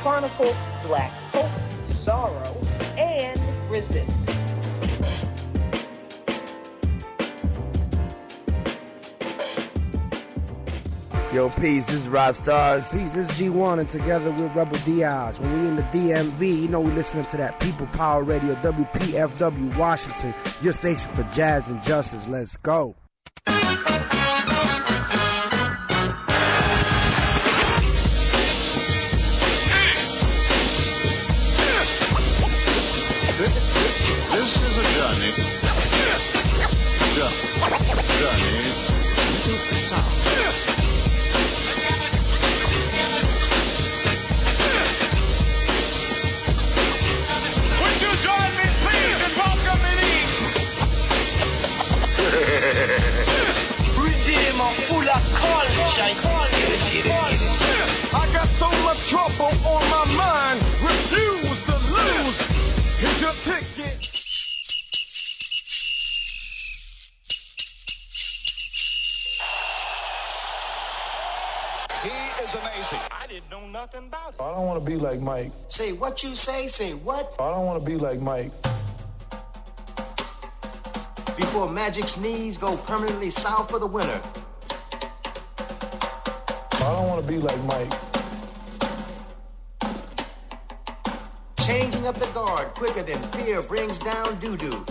chronicle Black hope, sorrow, and resistance. Yo, peace, this is Rod Stars. Peace, this is G1, and together with Rebel Diaz. When we in the DMV, you know we listening to that People Power Radio, WPFW Washington, your station for jazz and justice. Let's go. This is a journey into sound. Would you join me, please, in welcoming Redeemer full of culture. I got so much trouble on my mind. Refuse to lose. Here's your ticket. He is amazing. I didn't know nothing about it. I don't want to be like Mike. Say what you say what? I don't want to be like Mike. Before Magic's knees go permanently south for the winter. I don't want to be like Mike. Changing up the guard quicker than fear brings down doo-doo.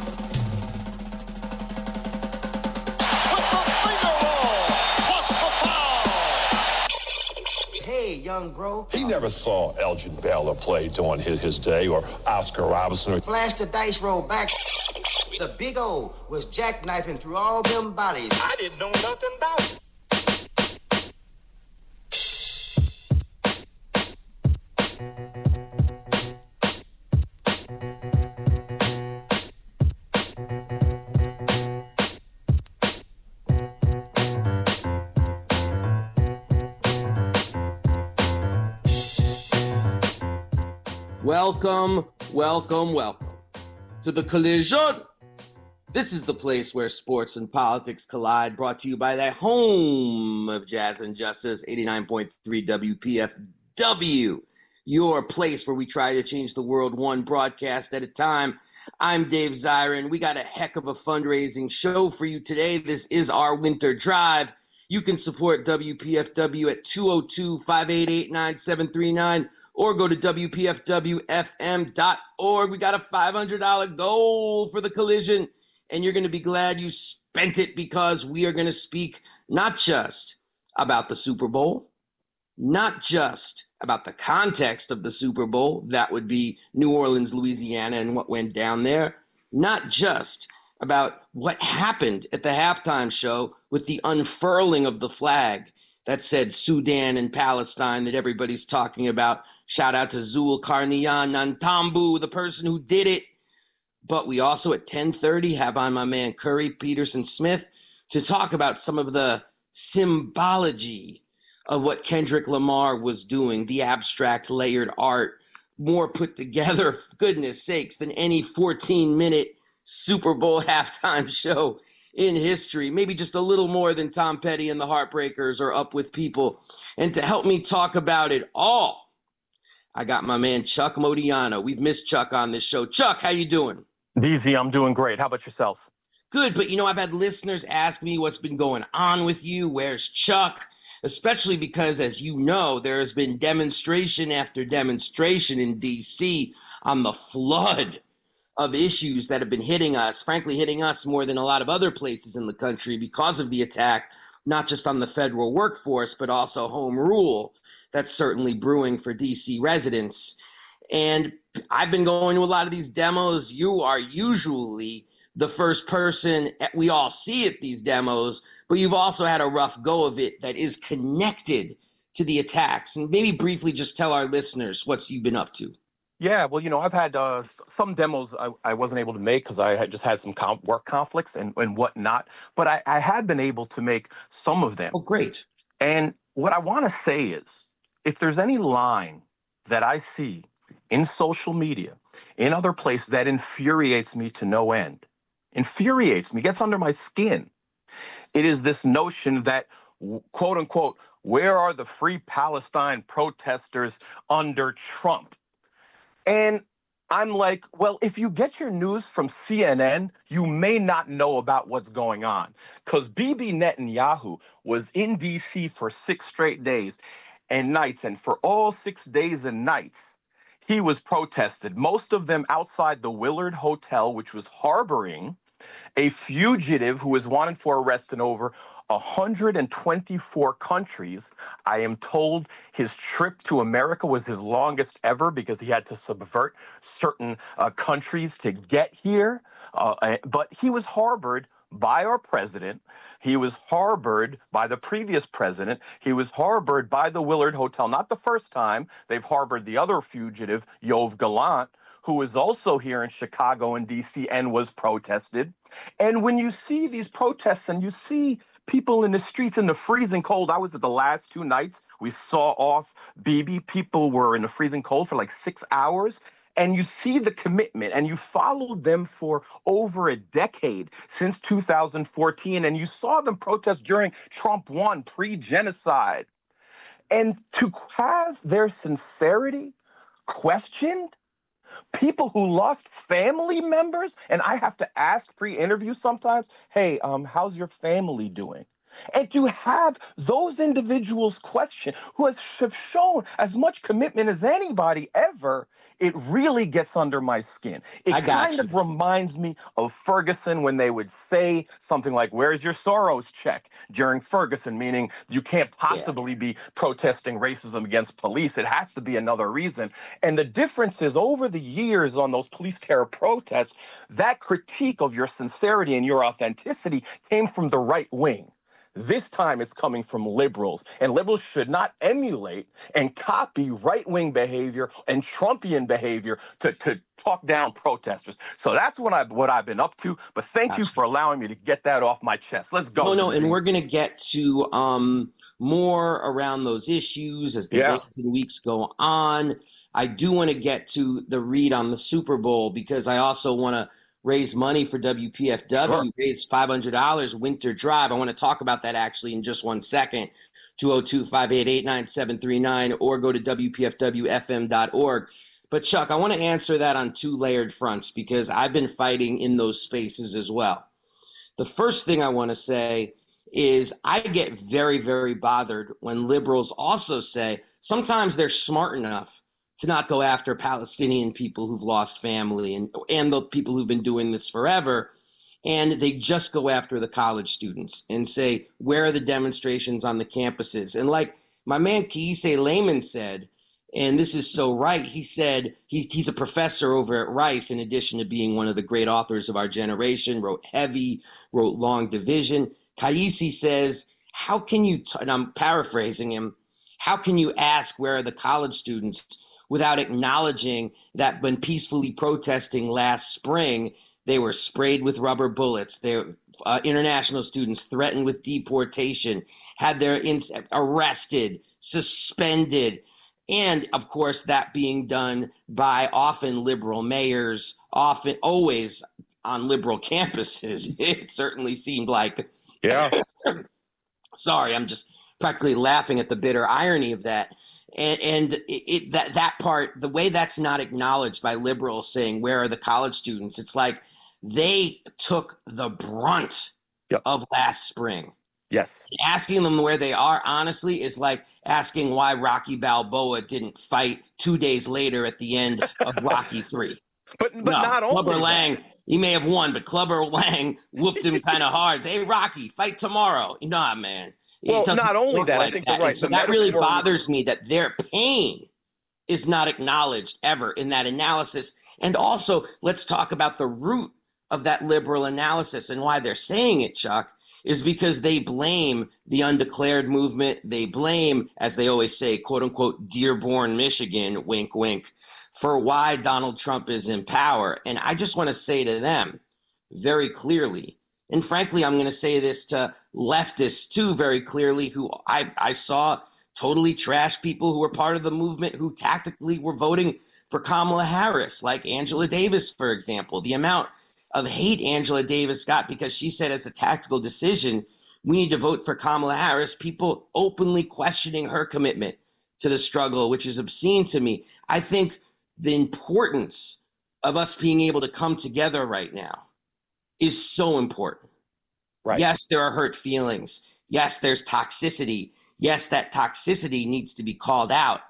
Hey, young bro. He never saw Elgin Baylor play during his day, or Oscar Robertson. Flash the dice roll back. The Big O was jackknifing through all them bodies. I didn't know nothing about it. Welcome to the Collision. This is the place where sports and politics collide, brought to you by the home of jazz and justice, 89.3 WPFW, your place where we try to change the world one broadcast at a time. I'm Dave Zirin. We got a heck of a fundraising show for you today. This is our winter drive. You can support WPFW at 202-588-9739 or go to WPFWFM.org. We got a $500 goal for the Collision, and you're going to be glad you spent it, because we are going to speak not just about the Super Bowl, not just about the context of the Super Bowl, that would be New Orleans, Louisiana, and what went down there, not just about what happened at the halftime show with the unfurling of the flag that said Sudan and Palestine that everybody's talking about. Shout out to Zulkarnain Nantambu, the person who did it. But we also at 10:30 have on my man Curry Peterson Smith to talk about some of the symbology of what Kendrick Lamar was doing, the abstract layered art, more put together, for goodness sakes, than any 14-minute Super Bowl halftime show in history. Maybe just a little more than Tom Petty and the Heartbreakers or Up With People. And to help me talk about it all, I got my man Chuck Modiano. We've missed Chuck on this show. Chuck, how you doing? DZ, I'm doing great. How about yourself? Good, but I've had listeners ask me what's been going on with you. Where's Chuck? Especially because, as you know, there has been demonstration after demonstration in D.C. on the flood of issues that have been hitting us, frankly, hitting us more than a lot of other places in the country because of the attack, not just on the federal workforce, but also home rule that's certainly brewing for D.C. residents. And I've been going to a lot of these demos. You are usually the first person we all see at these demos, but you've also had a rough go of it that is connected to the attacks. And maybe briefly just tell our listeners what you've been up to. Yeah, well, I've had some demos I wasn't able to make because I had just had some work conflicts and whatnot. But I had been able to make some of them. Oh, great. And what I want to say is, if there's any line that I see in social media, in other places that infuriates me to no end, gets under my skin, it is this notion that, quote unquote, Where are the Free Palestine protesters under Trump? And I'm like, well, if you get your news from CNN, you may not know about what's going on. Because Bibi Netanyahu was in D.C. for 6 straight days and nights. And for all 6 days and nights, he was protested, most of them outside the Willard Hotel, which was harboring a fugitive who was wanted for arrest in over 124 countries. I am told his trip to America was his longest ever because he had to subvert certain countries to get here. But he was harbored by our president. He was harbored by the previous president. He was harbored by the Willard Hotel. Not the first time. They've harbored the other fugitive, Yoav Gallant, who was also here in Chicago and D.C. and was protested. And when you see these protests and you see people in the streets in the freezing cold, I was at the last 2 nights. We saw off Bibi. People were in the freezing cold for like 6 hours. And you see the commitment, and you followed them for over a decade, since 2014, and you saw them protest during Trump 1, pre-genocide. And to have their sincerity questioned, people who lost family members, and I have to ask pre-interview sometimes, hey, how's your family doing? And to have those individuals question, who have shown as much commitment as anybody ever, it really gets under my skin. It kind of reminds me of Ferguson when they would say something like, where's your Soros check during Ferguson, meaning you can't possibly be protesting racism against police. It has to be another reason. And the difference is over the years on those police terror protests, that critique of your sincerity and your authenticity came from the right wing. This time it's coming from liberals, and liberals should not emulate and copy right-wing behavior and Trumpian behavior to talk down protesters. So that's what I've been up to. But thank you for allowing me to get that off my chest. Let's go. No, and we're going to get to more around those issues as the days and weeks go on. I do want to get to the read on the Super Bowl because I also want to raise money for WPFW, raise $500 winter drive. I want to talk about that actually in just 1 second. 202-588-9739 or go to WPFWFM.org. But Chuck, I want to answer that on 2 layered fronts because I've been fighting in those spaces as well. The first thing I want to say is I get very, very bothered when liberals also say sometimes they're smart enough to not go after Palestinian people who've lost family and the people who've been doing this forever. And they just go after the college students and say, where are the demonstrations on the campuses? And like my man Kiese Lehman said, and this is so right, he said he's a professor over at Rice, in addition to being one of the great authors of our generation, wrote Heavy, wrote Long Division. Kiese says, how can you, and I'm paraphrasing him, how can you ask where are the college students without acknowledging that when peacefully protesting last spring, they were sprayed with rubber bullets. Their international students threatened with deportation, had their arrested, suspended, and of course that being done by often liberal mayors, often always on liberal campuses. It certainly seemed like. Yeah. Sorry, I'm just practically laughing at the bitter irony of that. And that part, the way that's not acknowledged by liberals saying, where are the college students? It's like they took the brunt of last spring. Yes. Asking them where they are, honestly, is like asking why Rocky Balboa didn't fight 2 days later at the end of Rocky 3. But not only Clubber Lang, he may have won, but Clubber Lang whooped him kind of hard. Hey, Rocky, fight tomorrow. Nah, man. Well, not only that, I think you're right. So that really bothers me that their pain is not acknowledged ever in that analysis. And also, let's talk about the root of that liberal analysis and why they're saying it, Chuck, is because they blame the undeclared movement. They blame, as they always say, quote unquote, Dearborn, Michigan, wink, wink, for why Donald Trump is in power. And I just want to say to them very clearly, and frankly, I'm going to say this to leftists too very clearly, who I saw totally trash people who were part of the movement who tactically were voting for Kamala Harris, like Angela Davis, for example. The amount of hate Angela Davis got because she said as a tactical decision, we need to vote for Kamala Harris, people openly questioning her commitment to the struggle, which is obscene to me. I think the importance of us being able to come together right now is so important. Right. Yes, there are hurt feelings. Yes, there's toxicity. Yes, that toxicity needs to be called out.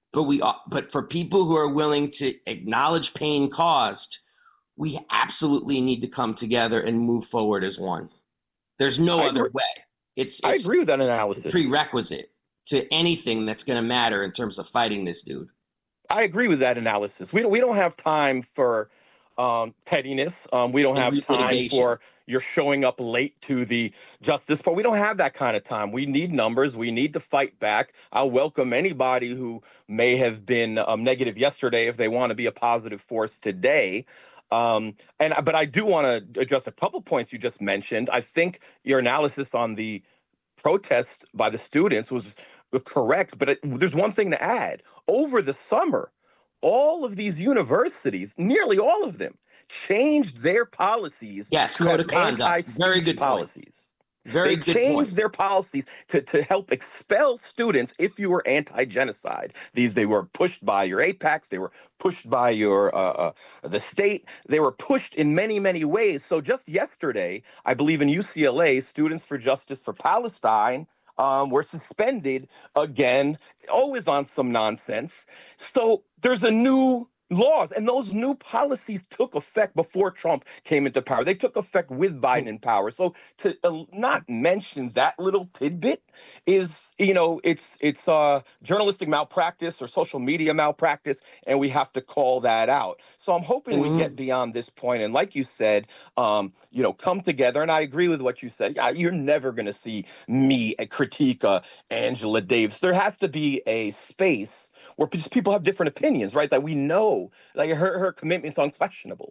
But for people who are willing to acknowledge pain caused, we absolutely need to come together and move forward as one. There's no other way. I agree with that analysis. Prerequisite to anything that's going to matter in terms of fighting this dude. I agree with that analysis. We don't have time for pettiness. We don't have time for you're showing up late to the justice, but we don't have that kind of time. We need numbers. We need to fight back. I'll welcome anybody who may have been negative yesterday if they want to be a positive force today. But I do want to address a couple points you just mentioned. I think your analysis on the protests by the students was correct, but there's one thing to add. Over the summer, all of these universities, nearly all of them, changed their policies. Yes, code of conduct. Very good policies. They changed their policies to help expel students if you were anti-genocide. They were pushed by your APACs. They were pushed by your the state. They were pushed in many, many ways. So just yesterday, I believe in UCLA, Students for Justice for Palestine were suspended again, always on some nonsense. So there's a new laws, and those new policies took effect before Trump came into power. They took effect with Biden in power. So to not mention that little tidbit is, it's journalistic malpractice or social media malpractice, and we have to call that out. So I'm hoping we get beyond this point, and like you said, come together. And I agree with what you said. You're never going to see me critique Angela Davis. There has to be a space where people have different opinions, right? That we know, like her commitment's unquestionable.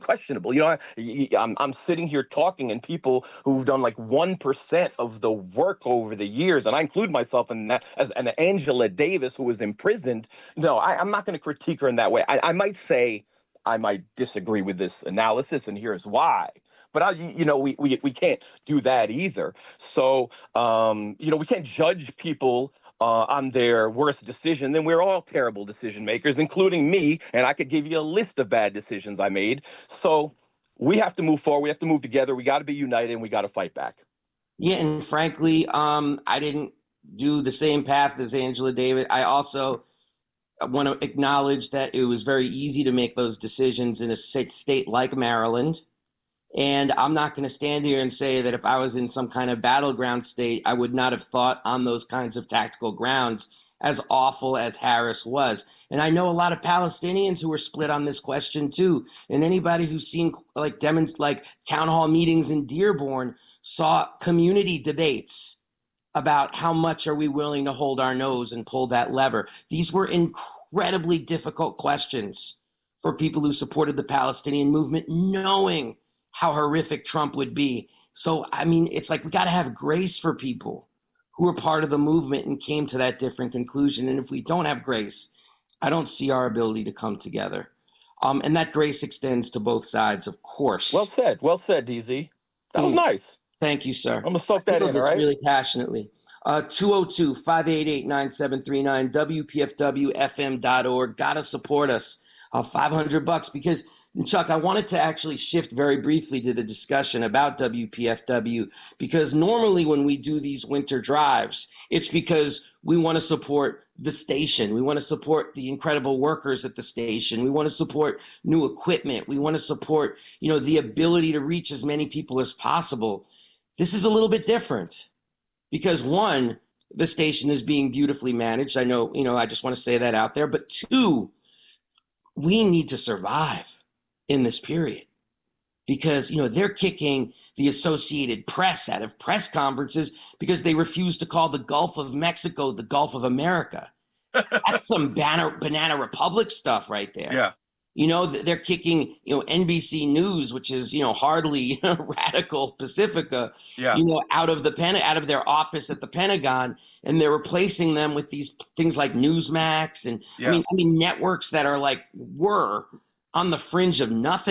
I'm sitting here talking, and people who've done like 1% of the work over the years, and I include myself in that, as an Angela Davis who was imprisoned. No, I'm not going to critique her in that way. I might say I might disagree with this analysis, and here's why. But we can't do that either. So we can't judge people on their worst decision. Then we're all terrible decision makers, including me, and I could give you a list of bad decisions I made. So we have to move forward. We have to move together. We got to be united, and we got to fight back. Yeah, and frankly, I didn't do the same path as Angela Davis. I also want to acknowledge that it was very easy to make those decisions in a state like Maryland. And I'm not going to stand here and say that if I was in some kind of battleground state, I would not have thought on those kinds of tactical grounds, as awful as Harris was. And I know a lot of Palestinians who were split on this question too. And anybody who's seen like town hall meetings in Dearborn saw community debates about how much are we willing to hold our nose and pull that lever. These were incredibly difficult questions for people who supported the Palestinian movement, knowing how horrific Trump would be. So, I mean, it's like we got to have grace for people who were part of the movement and came to that different conclusion. And if we don't have grace, I don't see our ability to come together. And that grace extends to both sides, of course. Well said, DZ. That was nice. Thank you, sir. I'm going to soak that in, all right? Really passionately. 202-588-9739, WPFWFM.org. Got to support us. $500 because, Chuck, I wanted to actually shift very briefly to the discussion about WPFW, because normally when we do these winter drives, it's because we want to support the station. We want to support the incredible workers at the station. We want to support new equipment. We want to support, the ability to reach as many people as possible. This is a little bit different because, one, the station is being beautifully managed. I know, I just want to say that out there. But two, we need to survive in this period because, they're kicking the Associated Press out of press conferences because they refuse to call the Gulf of Mexico the Gulf of America. That's some Banana Republic stuff right there. Yeah. They're kicking, NBC News, which is, hardly radical Pacifica, out of their office at the Pentagon, and they're replacing them with these things like Newsmax and I mean networks that are were on the fringe of nothing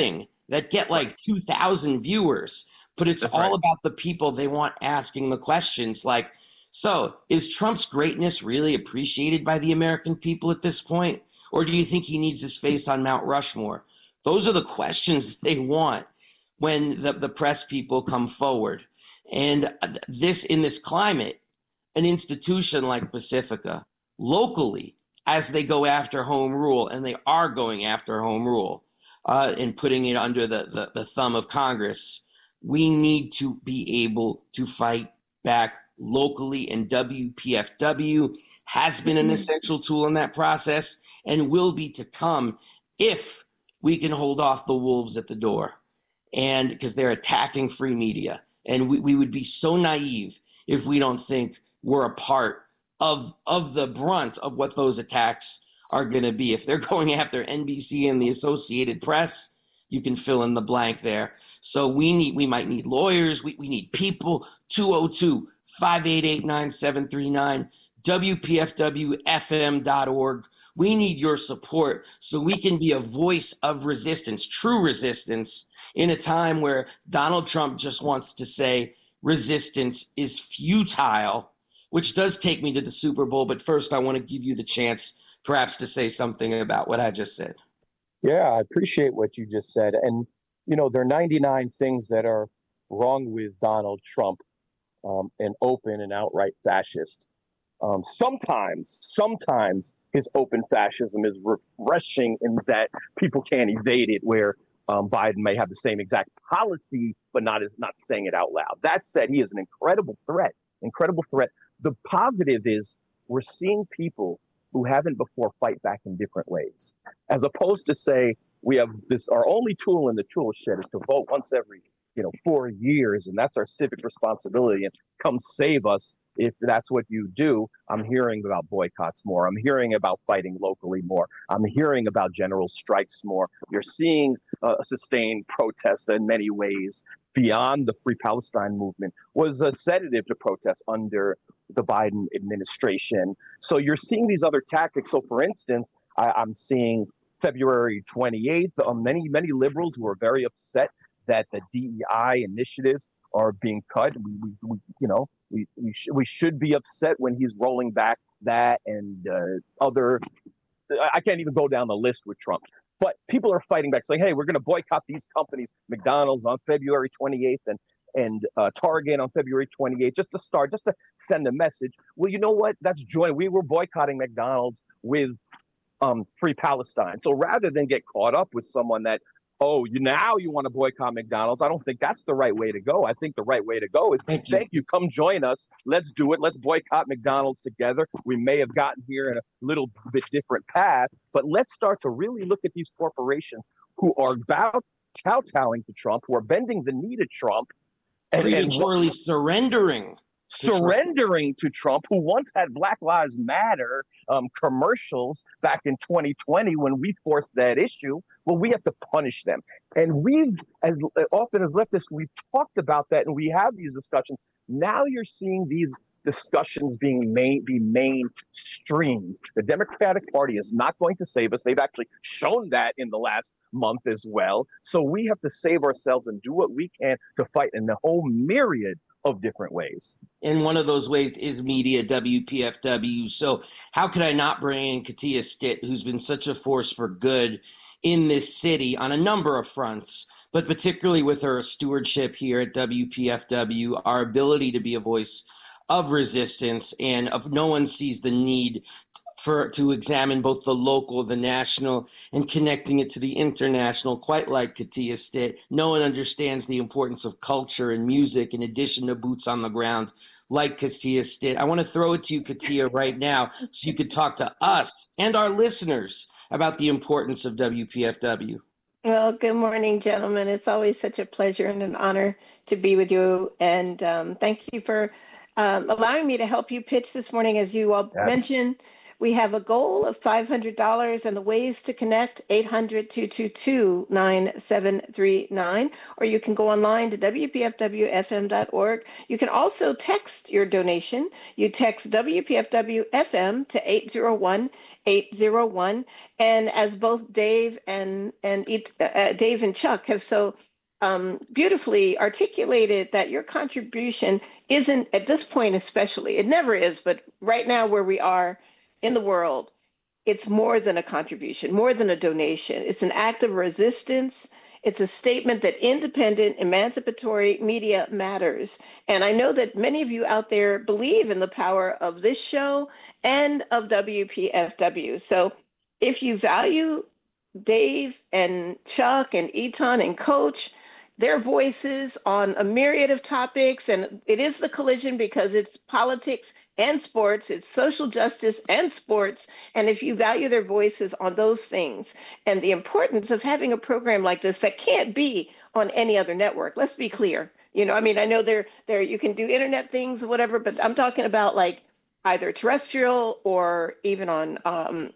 that get like 2,000 viewers, but it's That's all right. about the people they want asking the questions. Like, so is Trump's greatness really appreciated by the American people at this point? Or do you think he needs his face on Mount Rushmore? Those are the questions they want when the press people come forward. And in this climate, an institution like Pacifica, locally, as they go after home rule, and they are going after home rule and putting it under the thumb of Congress, we need to be able to fight back locally, and WPFW has been an essential tool in that process and will be to come if we can hold off the wolves at the door, and because they're attacking free media. And we would be so naive if we don't think we're a part of the brunt of what those attacks are going to be. If they're going after NBC and the Associated Press, you can fill in the blank there. So we might need lawyers. We need people. 202-588-9739, WPFWFM.org. We need your support so we can be a voice of resistance, true resistance, in a time where Donald Trump just wants to say resistance is futile, which does take me to the Super Bowl. But first, I want to give you the chance perhaps to say something about what I just said. Yeah, I appreciate what you just said. And, you know, there are 99 things that are wrong with Donald Trump, an open and outright fascist. Sometimes his open fascism is refreshing in that people can't evade it, where Biden may have the same exact policy, but not saying it out loud. That said, he is an incredible threat. The positive is we're seeing people who haven't before fight back in different ways, as opposed to say we have this, our only tool in the tool shed is to vote once every 4 years, and that's our civic responsibility, and come save us if that's what you do. I'm hearing about boycotts more. I'm hearing about fighting locally more. I'm hearing about general strikes more. You're seeing a sustained protest in many ways beyond the Free Palestine movement was a sedative to protest under the Biden administration. So you're seeing these other tactics. So for instance, I'm seeing February 28th, many liberals who are very upset that the DEI initiatives are being cut. We should be upset when he's rolling back that and other. I can't even go down the list with Trump. But people are fighting back, saying, "Hey, we're going to boycott these companies, McDonald's on February 28th and Target on February 28th, just to send a message." Well, you know what? That's joy. We were boycotting McDonald's with Free Palestine. So rather than get caught up with someone that, now you want to boycott McDonald's, I don't think that's the right way to go. I think the right way to go is, thank you, come join us. Let's do it. Let's boycott McDonald's together. We may have gotten here in a little bit different path, but let's start to really look at these corporations who are kowtowing to Trump, who are bending the knee to Trump, and surrendering to Trump, who once had Black Lives Matter commercials back in 2020 when we forced that issue. Well, we have to punish them. And we've, as often as leftists, we've talked about that, and we have these discussions. Now you're seeing these discussions be mainstreamed. The Democratic Party is not going to save us. They've actually shown that in the last month as well. So we have to save ourselves and do what we can to fight in the whole myriad of different ways. And one of those ways is media, WPFW. So how could I not bring in Katia Stitt, who's been such a force for good in this city on a number of fronts, but particularly with her stewardship here at WPFW, our ability to be a voice of resistance, and of no one sees the need to examine both the local, the national, and connecting it to the international, quite like Katia Stitt. No one understands the importance of culture and music in addition to boots on the ground like Katia Stitt. I want to throw it to you, Katia, right now, so you could talk to us and our listeners about the importance of WPFW. Well, good morning, gentlemen. It's always such a pleasure and an honor to be with you. And thank you for allowing me to help you pitch this morning. As you all mentioned, We have a goal of $500 and the ways to connect 800-222-9739, or you can go online to WPFWFM.org. You can also text your donation. You text WPFWFM to 801-801. And as both Dave and Chuck have so beautifully articulated, that your contribution isn't, at this point especially, it never is, but right now where we are in the world, it's more than a contribution, more than a donation. It's an act of resistance. It's a statement that independent, emancipatory media matters. And I know that many of you out there believe in the power of this show and of WPFW. So if you value Dave and Chuck and Etan and Coach, their voices on a myriad of topics, and it is the collision because it's politics and sports, it's social justice and sports. And if you value their voices on those things and the importance of having a program like this that can't be on any other network, let's be clear. You know, I mean, I know there you can do internet things or whatever, but I'm talking about like either terrestrial or even on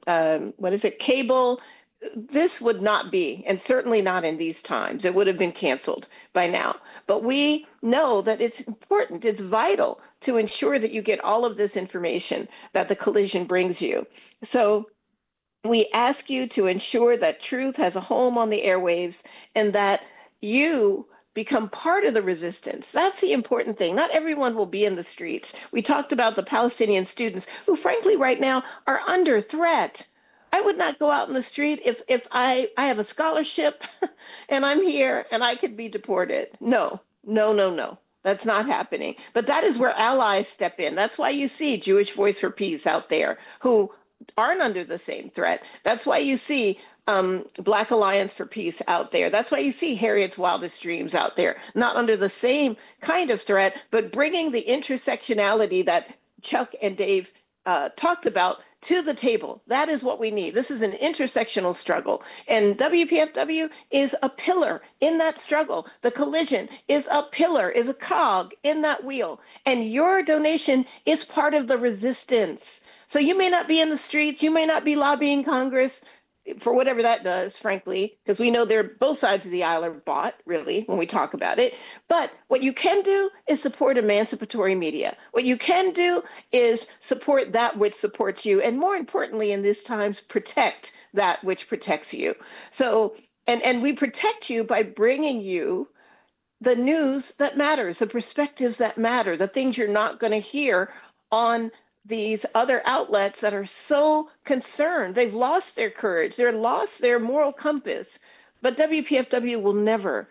cable. This would not be, and certainly not in these times. It would have been canceled by now. But we know that it's important, it's vital to ensure that you get all of this information that the collision brings you. So we ask you to ensure that truth has a home on the airwaves and that you become part of the resistance. That's the important thing. Not everyone will be in the streets. We talked about the Palestinian students who, frankly, right now are under threat. I would not go out in the street if I have a scholarship and I'm here and I could be deported. No. That's not happening. But that is where allies step in. That's why you see Jewish Voice for Peace out there who aren't under the same threat. That's why you see Black Alliance for Peace out there. That's why you see Harriet's Wildest Dreams out there, not under the same kind of threat, but bringing the intersectionality that Chuck and Dave talked about to the table. That is what we need. This is an intersectional struggle. And WPFW is a pillar in that struggle. The collision is a pillar, is a cog in that wheel. And your donation is part of the resistance. So you may not be in the streets. You may not be lobbying Congress for whatever that does, frankly, because we know both sides of the aisle are bought, really, when we talk about it. But what you can do is support emancipatory media. What you can do is support that which supports you. And more importantly, in these times, protect that which protects you. So, and we protect you by bringing you the news that matters, the perspectives that matter, the things you're not going to hear on these other outlets that are so concerned. They've lost their courage. They've lost their moral compass. But WPFW will never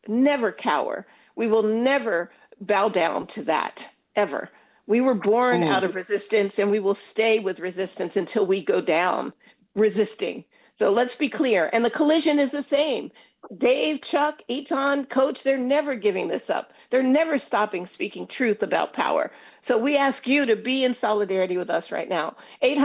cower. We will never bow down to that, ever. We were born out of resistance, and we will stay with resistance until we go down resisting. So let's be clear. And the collision is the same. Dave, Chuck, Etan, Coach, they're never giving this up. They're never stopping speaking truth about power. So we ask you to be in solidarity with us right now.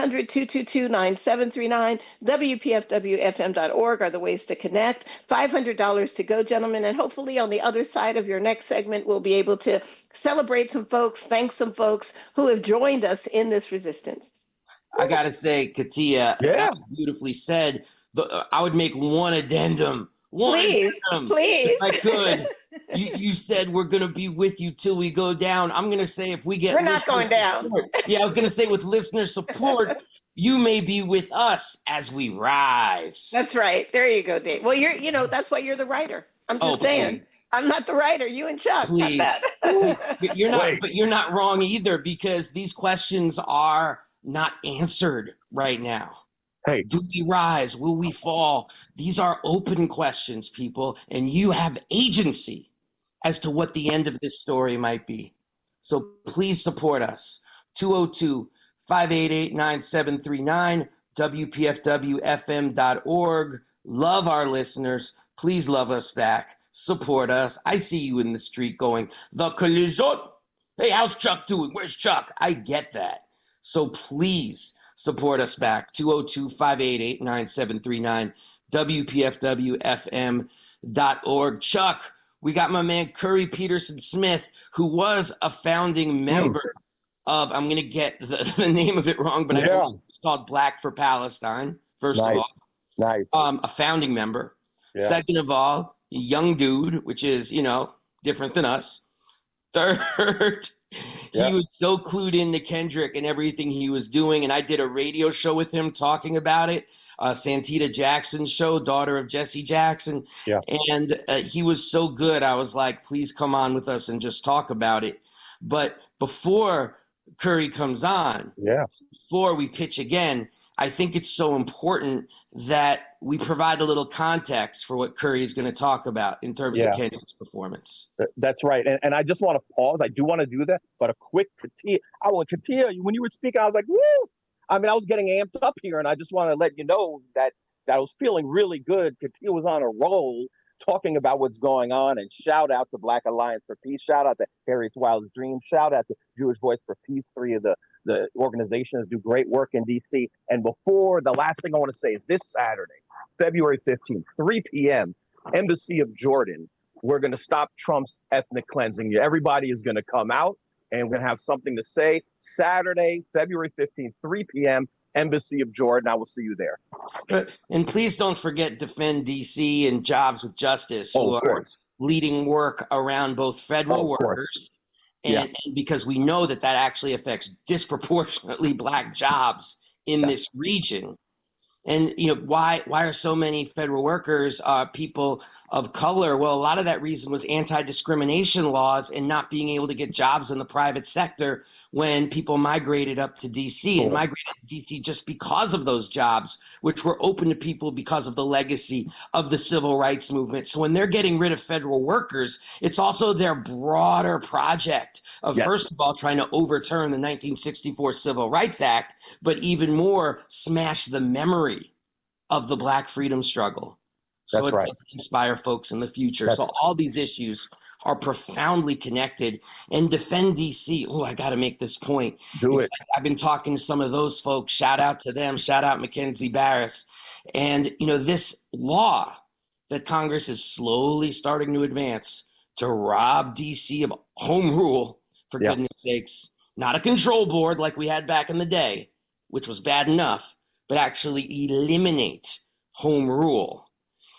800-222-9739, WPFWFM.org are the ways to connect. $500 to go, gentlemen. And hopefully on the other side of your next segment, we'll be able to celebrate some folks, thank some folks who have joined us in this resistance. I got to say, Katia, that was beautifully said. I would make one addendum. Please. If I could. You said we're going to be with you till we go down. I'm going to say if we get We're not going down. Yeah, I was going to say with listener support, you may be with us as we rise. That's right. There you go, Dave. Well, that's why you're the writer. I'm just saying. Please. I'm not the writer. You and Chuck. Please. But you're not wrong either, because these questions are not answered right now. Hey. Do we rise? Will we fall? These are open questions, people, and you have agency as to what the end of this story might be. So please support us. 202-588-9739, WPFWFM.org. Love our listeners. Please love us back. Support us. I see you in the street going, the collision. Hey, how's Chuck doing? Where's Chuck? I get that. So please support us back. 202-588-9739, WPFWFM.org. Chuck, we got my man Curry Peterson Smith, who was a founding member of, I'm going to get the name of it wrong, but I believe it's called Black for Palestine, first of all. Nice. A founding member. Yeah. Second of all, a young dude, which is, different than us. Third, he was so clued into Kendrick and everything he was doing. And I did a radio show with him talking about it. Santita Jackson's show, daughter of Jesse Jackson. Yeah. And he was so good. I was like, please come on with us and just talk about it. But before Curry comes on, before we pitch again, I think it's so important that we provide a little context for what Curry is going to talk about in terms of Kendrick's performance. That's right. And I just want to pause. I do want to do that, but a quick Katia. Katia, when you were speaking, I was like, woo! I mean, I was getting amped up here, and I just want to let you know that I was feeling really good. Katia was on a roll talking about what's going on, and shout out to Black Alliance for Peace, shout out to Harriet's Wildest Dreams, shout out to Jewish Voice for Peace. Three of the organizations do great work in D.C. And before, the last thing I want to say is this Saturday, February 15th, 3 p.m., Embassy of Jordan, we're going to stop Trump's ethnic cleansing. Everybody is going to come out, and we're going to have something to say. Saturday, February 15th, 3 p.m., Embassy of Jordan. I will see you there. And please don't forget Defend DC and Jobs with Justice, who are leading work around both federal workers and because we know that actually affects disproportionately Black jobs in this region. And, why are so many federal workers people of color? Well, a lot of that reason was anti-discrimination laws and not being able to get jobs in the private sector when people migrated up to D.C. and migrated to D.C. just because of those jobs, which were open to people because of the legacy of the civil rights movement. So when they're getting rid of federal workers, it's also their broader project of, first of all, trying to overturn the 1964 Civil Rights Act, but even more smash the memory of the Black freedom struggle. So it does inspire folks in the future. So all these issues are profoundly connected. And Defend DC. Oh, I got to make this point. Do it. I've been talking to some of those folks. Shout out to them. Shout out Mackenzie Barris. And, this law that Congress is slowly starting to advance to rob DC of home rule, for goodness sakes, not a control board like we had back in the day, which was bad enough, but actually eliminate home rule,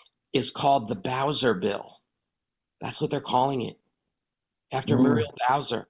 is called the Bowser Bill. That's what they're calling it, after Muriel Bowser.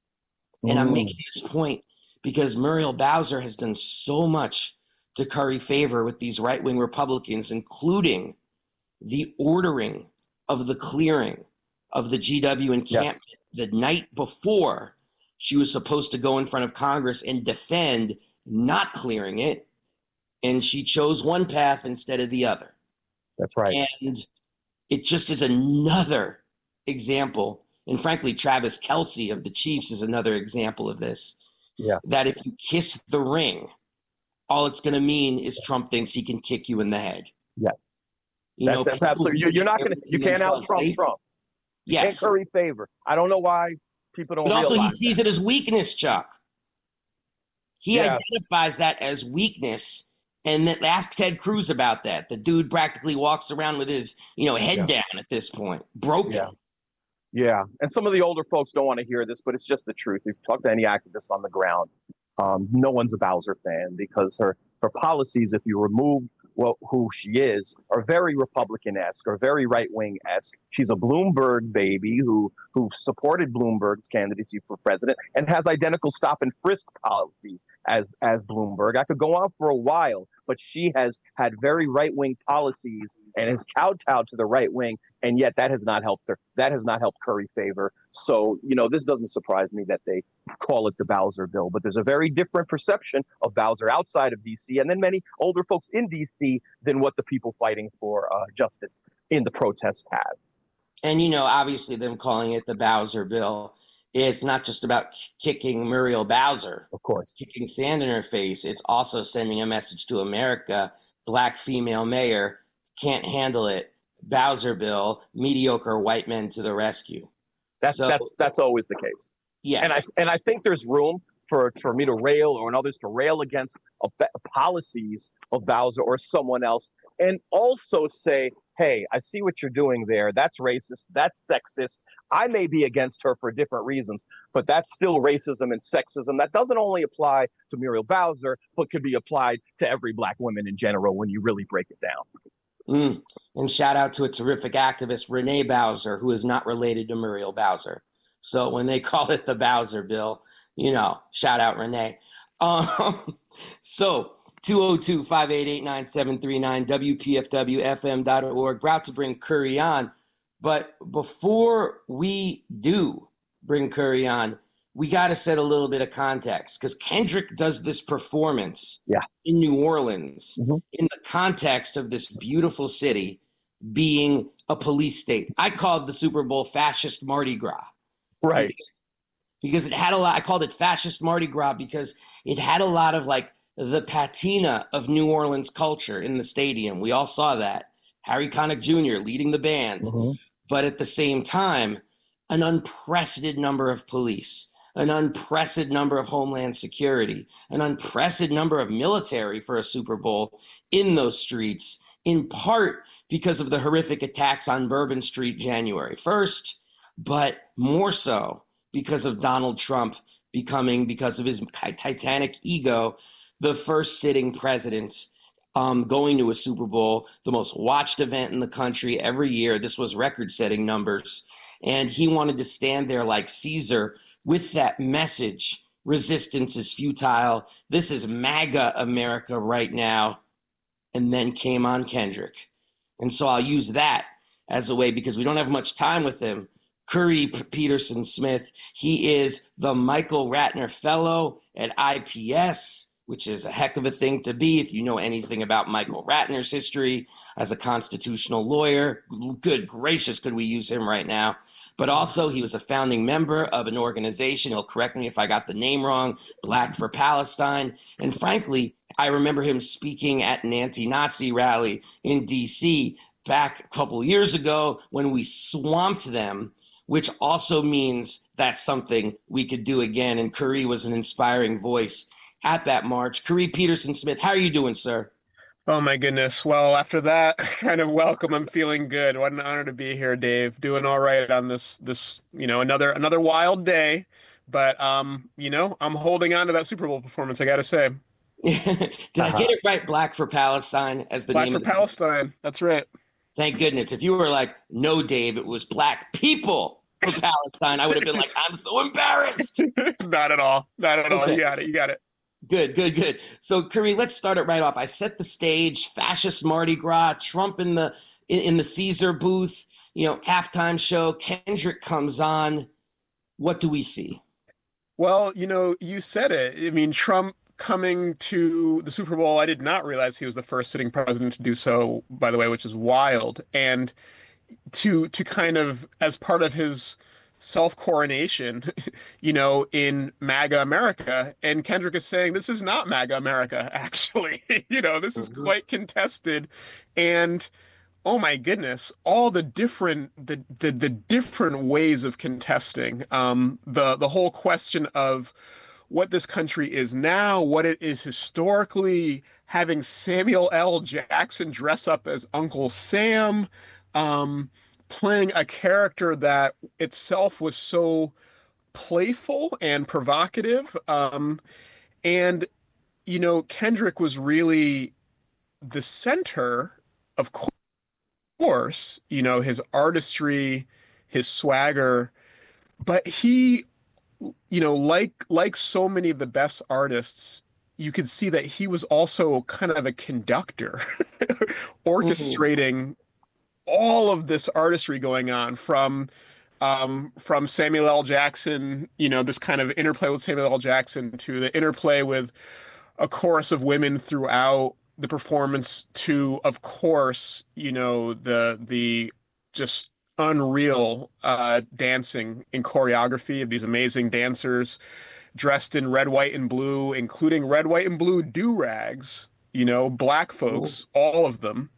And I'm making this point because Muriel Bowser has done so much to curry favor with these right-wing Republicans, including the ordering of the clearing of the GW encampment the night before she was supposed to go in front of Congress and defend not clearing it. And she chose one path instead of the other. That's right. And it just is another example. And frankly, Travis Kelce of the Chiefs is another example of this. Yeah. That if you kiss the ring, all it's going to mean is Trump thinks he can kick you in the head. Yeah. That's absolutely. You're not going to. You can't out Trump. Yes. You can't curry favor. I don't know why people don't. But also, he sees it as weakness, Chuck. He identifies that as weakness. And then ask Ted Cruz about that. The dude practically walks around with his, head down at this point, broken. Yeah. And some of the older folks don't want to hear this, but it's just the truth. If you talk to any activist on the ground, no one's a Bowser fan because her policies, if you remove who she is, are very Republican-esque or very right-wing-esque. She's a Bloomberg baby who supported Bloomberg's candidacy for president and has identical stop and frisk policy as Bloomberg. I could go on for a while, but she has had very right-wing policies and has kowtowed to the right wing, and yet that has not helped her. That has not helped curry favor. So, this doesn't surprise me that they call it the Bowser Bill, but there's a very different perception of Bowser outside of D.C. and then many older folks in D.C. than what the people fighting for justice in the protests have. And, obviously them calling it the Bowser Bill, it's not just about kicking Muriel Bowser, of course, kicking sand in her face. It's also sending a message to America. Black female mayor, can't handle it. Bowser Bill, mediocre white men to the rescue. That's always the case. Yes. And I think there's room for me to rail or others to rail against policies of Bowser or someone else, and also say hey, I see what you're doing there. That's racist. That's sexist. I may be against her for different reasons, but that's still racism and sexism. That doesn't only apply to Muriel Bowser, but could be applied to every black woman in general when you really break it down. And shout out to a terrific activist, Renee Bowser, who is not related to Muriel Bowser. So when they call it the Bowser bill, shout out Renee. So 202-588-9739, WPFWFM.org. About to bring Curry on. But before we do bring Curry on, we got to set a little bit of context because Kendrick does this performance in New Orleans in the context of this beautiful city being a police state. I called the Super Bowl fascist Mardi Gras. Right. Because it had a lot, I called it fascist Mardi Gras because it had a lot of like the patina of New Orleans culture in the stadium. We all saw that. Harry Connick Jr. leading the band. But at the same time, an unprecedented number of police, an unprecedented number of Homeland Security, an unprecedented number of military for a Super Bowl in those streets, in part because of the horrific attacks on Bourbon Street January 1st, but more so because of Donald Trump becoming, because of his titanic ego, the first sitting president going to a Super Bowl, the most watched event in the country every year. This was record-setting numbers. And he wanted to stand there like Caesar with that message. Resistance is futile. This is MAGA America right now. And then came on Kendrick. And so I'll use that as a way, because we don't have much time with him. Curry Peterson Smith, he is the Michael Ratner Fellow at IPS, which is a heck of a thing to be if you know anything about Michael Ratner's history as a constitutional lawyer. Good gracious, could we use him right now? But also he was a founding member of an organization, he'll correct me if I got the name wrong, Black for Palestine. And frankly, I remember him speaking at an anti-Nazi rally in DC back a couple years ago when we swamped them, which also means that's something we could do again. And Curry was an inspiring voice at that march. Curry Peterson Smith, how are you doing, sir? Oh my goodness. Well, after that kind of welcome, I'm feeling good. What an honor to be here, Dave. Doing all right on this another wild day, but I'm holding on to that Super Bowl performance, I got to say. Did I get it right? Black for Palestine as the Black name for Palestine. That's right. Thank goodness. If you were like, no, Dave, it was Black People for Palestine, I would have been like, I'm so embarrassed. Not at all. Not at all. Okay. You got it. Good. So, Curry, let's start it right off. I set the stage, fascist Mardi Gras, Trump in the Caesar booth, halftime show. Kendrick comes on. What do we see? Well, you said it. I mean, Trump coming to the Super Bowl, I did not realize he was the first sitting president to do so, by the way, which is wild. And to kind of, as part of his self-coronation, in MAGA America, and Kendrick is saying this is not MAGA America, actually. This is quite contested. And oh my goodness, all the different different ways of contesting, the whole question of what this country is now, what it is historically, having Samuel L. Jackson dress up as Uncle Sam, playing a character that itself was so playful and provocative. And Kendrick was really the center, of course, his artistry, his swagger, but he, like so many of the best artists, you could see that he was also kind of a conductor, orchestrating all of this artistry going on from Samuel L. Jackson, this kind of interplay with Samuel L. Jackson, to the interplay with a chorus of women throughout the performance, to, of course, the just unreal dancing and choreography of these amazing dancers dressed in red, white, and blue, including red, white, and blue do-rags, black folks, all of them.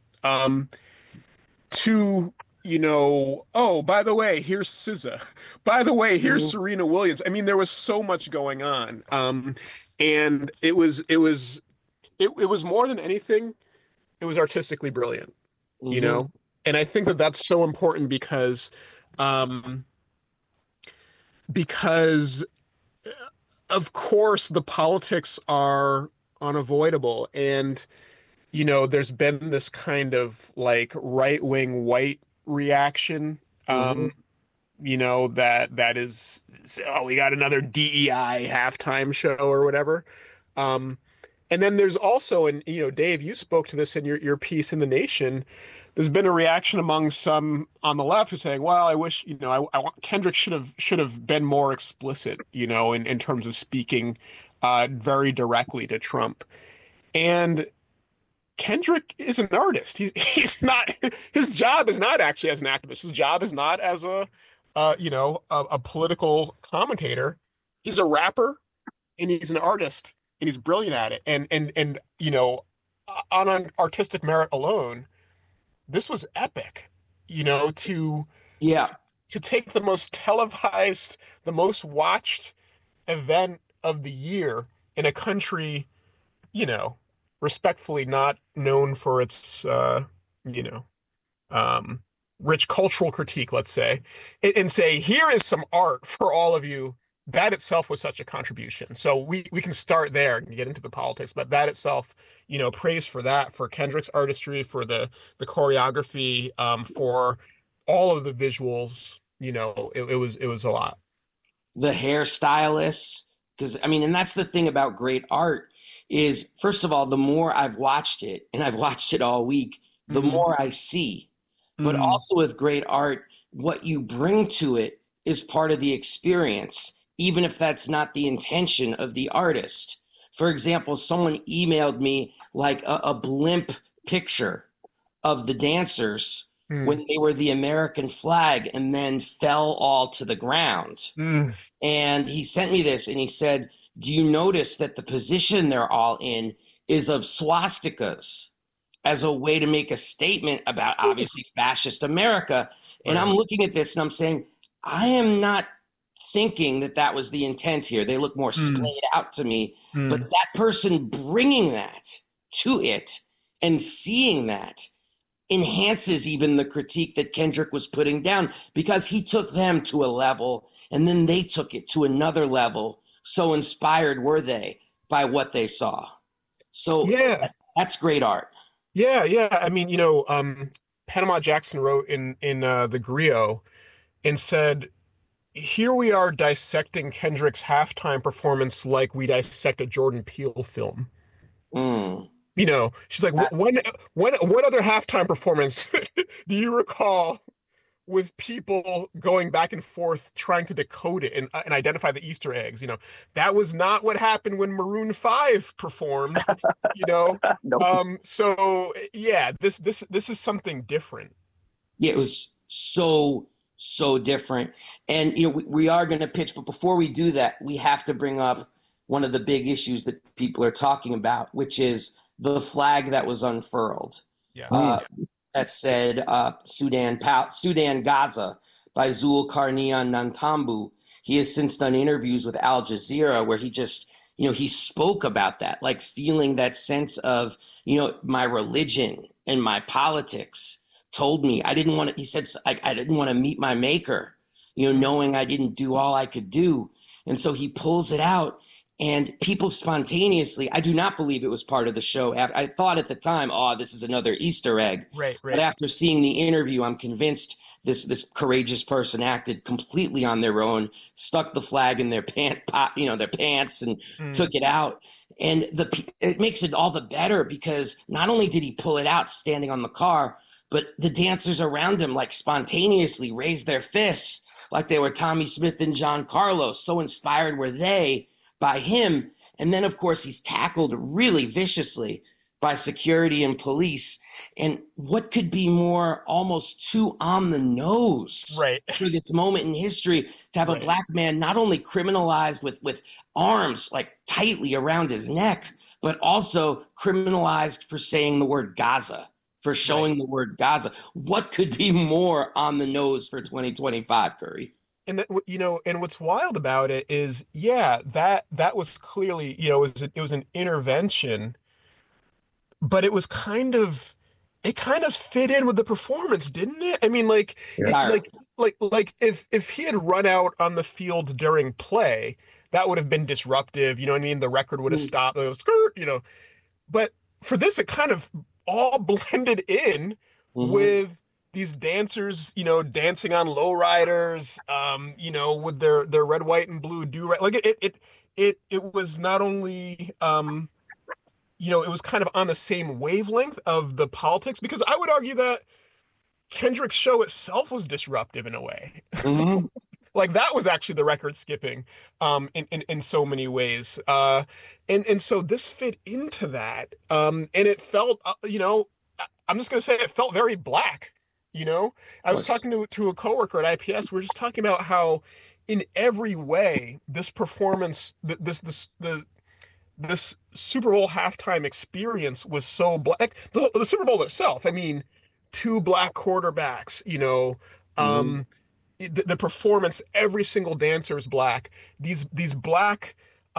To, oh, by the way, here's SZA. By the way, here's Serena Williams. I mean, there was so much going on. And it was more than anything, it was artistically brilliant, And I think that that's so important um, because of course the politics are unavoidable. And, there's been this kind of like right-wing white reaction, that is, oh, we got another DEI halftime show or whatever. And then there's also, and Dave, you spoke to this in your piece in The Nation. There's been a reaction among some on the left who's saying, well, I wish, I want Kendrick should have been more explicit, in terms of speaking very directly to Trump. And Kendrick is an artist. He's not, his job is not actually as an activist. His job is not as a political commentator. He's a rapper and he's an artist and he's brilliant at it. And on an artistic merit alone, this was epic, to take the most televised, the most watched event of the year in a country, respectfully not known for its, rich cultural critique, let's say, and say, here is some art for all of you. That itself was such a contribution. So we can start there and get into the politics, but that itself, praise for that, for Kendrick's artistry, for the choreography, for all of the visuals, it was a lot. The hairstylists, because and that's the thing about great art is, first of all, the more I've watched it, and I've watched it all week, the more I see. But also with great art, what you bring to it is part of the experience, even if that's not the intention of the artist. For example, someone emailed me like a blimp picture of the dancers when they were the American flag and then fell all to the ground. And he sent me this and he said, do you notice that the position they're all in is of swastikas as a way to make a statement about obviously fascist America? And I'm looking at this and I'm saying, I am not thinking that that was the intent here. They look more splayed out to me, but that person bringing that to it and seeing that enhances even the critique that Kendrick was putting down, because he took them to a level and then they took it to another level. So inspired were they by what they saw. So that's great art. Yeah. Panama Jackson wrote in the Griot and said, here we are dissecting Kendrick's halftime performance like we dissect a Jordan Peele film. She's like, what other halftime performance do you recall with people going back and forth trying to decode it and identify the Easter eggs? That was not what happened when Maroon 5 performed. So yeah, this is something different. Yeah, it was so different. And we are going to pitch, but before we do that, we have to bring up one of the big issues that people are talking about, which is the flag that was unfurled. That said Sudan Gaza by Zulkarnain Nantambu. He has since done interviews with Al Jazeera where he just, he spoke about that, like feeling that sense of, my religion and my politics told me I didn't want to, he said, I didn't want to meet my maker, knowing I didn't do all I could do. And so he pulls it out. And people spontaneously, I do not believe it was part of the show. I thought at the time, this is another Easter egg. Right. But after seeing the interview, I'm convinced this courageous person acted completely on their own, stuck the flag in their their pants and took it out. And it makes it all the better because not only did he pull it out standing on the car, but the dancers around him like spontaneously raised their fists like they were Tommy Smith and John Carlos. So inspired were they by him. And then, of course, he's tackled really viciously by security and police. And what could be more almost too on the nose for this moment in history to have a black man not only criminalized with arms like tightly around his neck, but also criminalized for saying the word Gaza, for showing the word Gaza. What could be more on the nose for 2025, Curry? And and what's wild about it is, that was clearly, it was an intervention, but it was kind of it kind of fit in with the performance, didn't it? I mean, Yeah. if he had run out on the field during play, that would have been disruptive. You know what I mean? The record would have stopped. It was skirt, you know. But for this, it kind of all blended in with these dancers, you know, dancing on lowriders, you know, with their red, white, and blue do-rag. Like it was not only you know, it was kind of on the same wavelength of the politics, because I would argue that Kendrick's show itself was disruptive in a way. Like that was actually the record skipping in so many ways. And so this fit into that. And it felt, you know, I'm just gonna say it felt very Black, you know? I was talking to a coworker at IPS, we were just talking about how in every way this performance, this Super Bowl halftime experience was so Black. The Super Bowl itself, I mean, 2 Black quarterbacks, you know, the performance, every single dancer is Black. These Black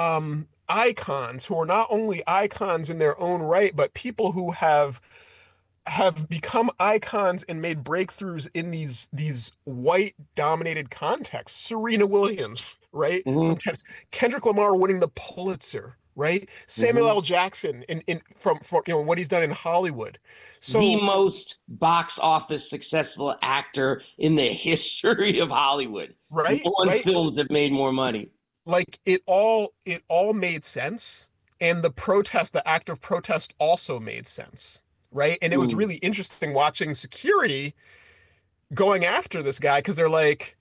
icons who are not only icons in their own right, but people who have become icons and made breakthroughs in these white dominated contexts. Serena Williams, right? From tennis. Kendrick Lamar winning the Pulitzer, right? Samuel L. Jackson from you know what he's done in Hollywood. So the most box office successful actor in the history of Hollywood. Right? No one's films have made more money. Like it all made sense, and the act of protest also made sense. Right. And it was really interesting watching security going after this guy, because they're like,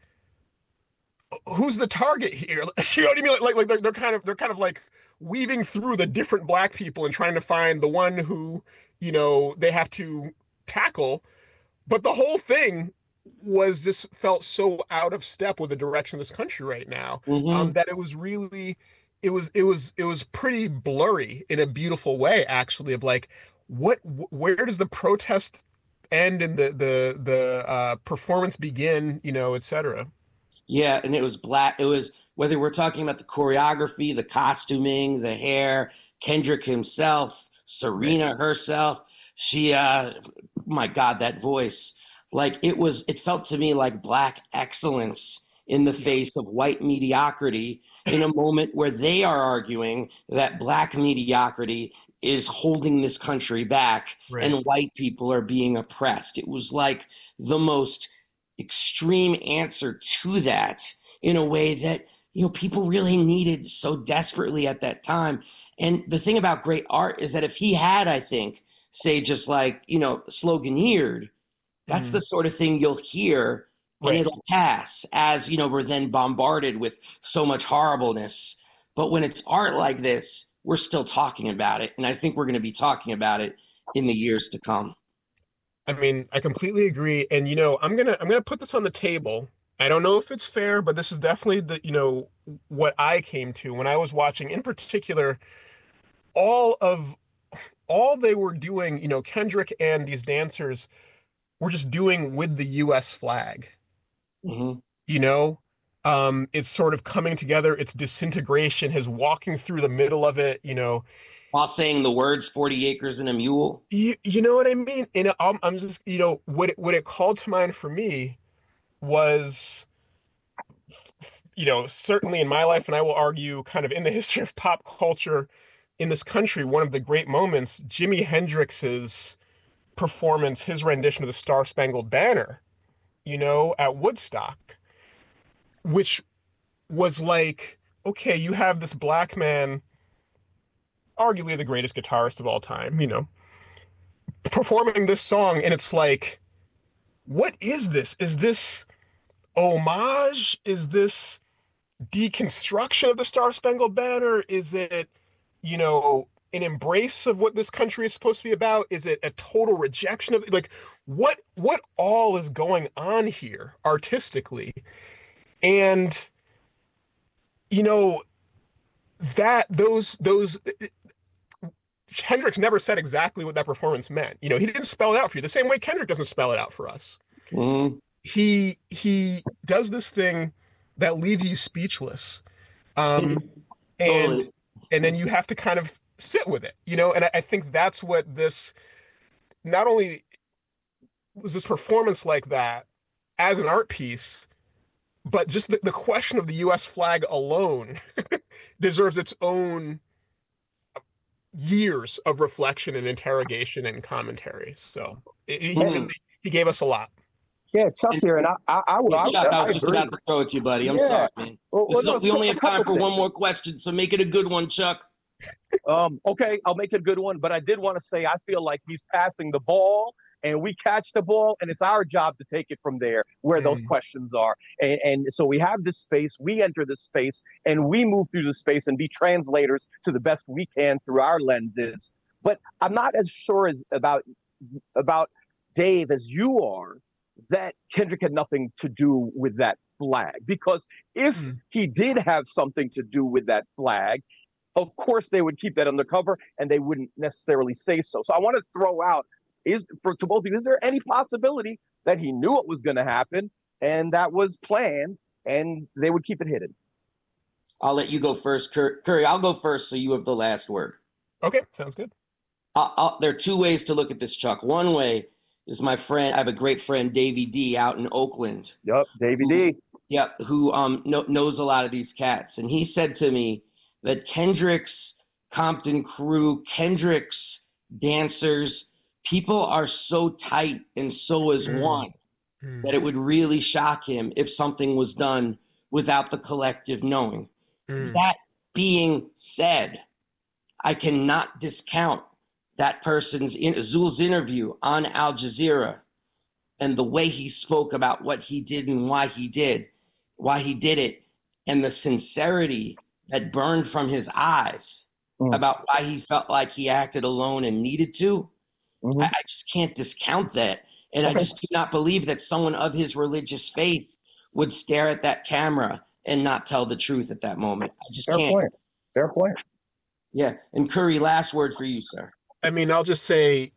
who's the target here? You know what I mean? Like they're kind of like weaving through the different Black people and trying to find the one who, you know, they have to tackle. But the whole thing was just felt so out of step with the direction of this country right now, that it was really, it was pretty blurry in a beautiful way, actually, of like, where does the protest end and the performance begin, you know, et cetera. Yeah, and it was Black. It was, whether we're talking about the choreography, the costuming, the hair, Kendrick himself, Serena herself. She, my God, that voice. Like it felt to me like Black excellence in the face of white mediocrity, in a moment where they are arguing that Black mediocrity is holding this country back, and white people are being oppressed. It was like the most extreme answer to that, in a way that, you know, people really needed so desperately at that time. And the thing about great art is that if he had, I think, say, just like, you know, sloganeered, that's the sort of thing you'll hear and it'll pass, as, you know, we're then bombarded with so much horribleness. But when it's art like this, we're still talking about it. And I think we're going to be talking about it in the years to come. I mean, I completely agree. And, you know, I'm going to put this on the table. I don't know if it's fair, but this is definitely the, you know, what I came to when I was watching, in particular, all they were doing, you know, Kendrick and these dancers were just doing with the US flag. You know, it's sort of coming together, it's disintegration, his walking through the middle of it, you know, while saying the words 40 acres and a mule. You know what I mean? And I'm just, you know, what it called to mind for me was, you know, certainly in my life, and I will argue kind of in the history of pop culture in this country, one of the great moments, Jimi Hendrix's performance, his rendition of the Star Spangled Banner, you know, at Woodstock, which was like, okay, you have this Black man, arguably the greatest guitarist of all time, you know, performing this song, and it's like, what is this? Is this homage? Is this deconstruction of the Star Spangled Banner? Is it, you know, an embrace of what this country is supposed to be about? Is it a total rejection of, like, what all is going on here artistically? And, you know, that those Hendrix never said exactly what that performance meant. You know, he didn't spell it out for you the same way Kendrick doesn't spell it out for us. He does this thing that leaves you speechless. And then you have to kind of sit with it, you know, and I think that's what this, not only this performance like that as an art piece, but just the question of the U.S. flag alone deserves its own years of reflection and interrogation and commentary. So he gave us a lot. Yeah, Chuck here, and I would. Chuck, I was just agree. about to throw it to you, buddy. I'm sorry, man. We only have time for one more question, so make it a good one, Chuck. Okay, I'll make it a good one, but I did want to say I feel like he's passing the ball, and we catch the ball, and it's our job to take it from there where those questions are. And so we have this space, we enter this space, and we move through the space and be translators to the best we can through our lenses. But I'm not as sure as about Dave as you are that Kendrick had nothing to do with that flag. Because if he did have something to do with that flag, of course they would keep that undercover and they wouldn't necessarily say so. So I want to throw out, to both of you, is there any possibility that he knew what was going to happen and that was planned and they would keep it hidden? I'll let you go first, Curry. I'll go first so you have the last word. Okay, sounds good. There are two ways to look at this, Chuck. One way is my friend, I have a great friend, Davey D, out in Oakland. Yep, Davey D. Yep, who knows a lot of these cats. And he said to me that Kendrick's Compton crew, Kendrick's dancers, people are so tight and so is one that it would really shock him if something was done without the collective knowing. That being said, I cannot discount that person's Azul's interview on Al Jazeera and the way he spoke about what he did and why he did it, and the sincerity that burned from his eyes about why he felt like he acted alone and needed to. I just can't discount that. And I just do not believe that someone of his religious faith would stare at that camera and not tell the truth at that moment. I just can't. Fair point. Yeah. And Curry, last word for you, sir. I mean, I'll just say,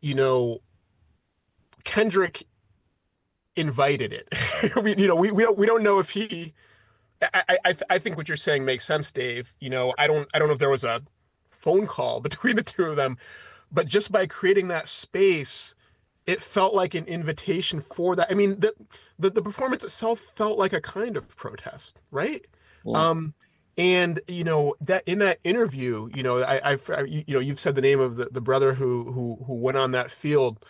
Kendrick invited it. we don't know if he. I think what you're saying makes sense, Dave. I don't know if there was a phone call between the two of them, but just by creating that space, it felt like an invitation for that. I mean, the performance itself felt like a kind of protest, right? Yeah. And that in that interview, you've said the name of the brother who went on that field.